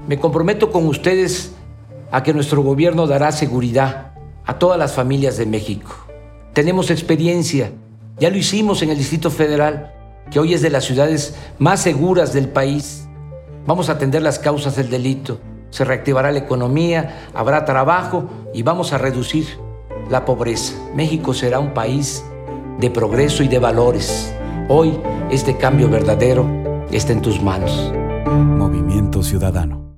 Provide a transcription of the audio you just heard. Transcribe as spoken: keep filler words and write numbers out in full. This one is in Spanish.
Me comprometo con ustedes a que nuestro gobierno dará seguridad a todas las familias de México. Tenemos experiencia, ya lo hicimos en el Distrito Federal, que hoy es de las ciudades más seguras del país. Vamos a atender las causas del delito, se reactivará la economía, habrá trabajo y vamos a reducir la pobreza. México será un país de progreso y de valores. Hoy este cambio verdadero está en tus manos. Movimiento Ciudadano.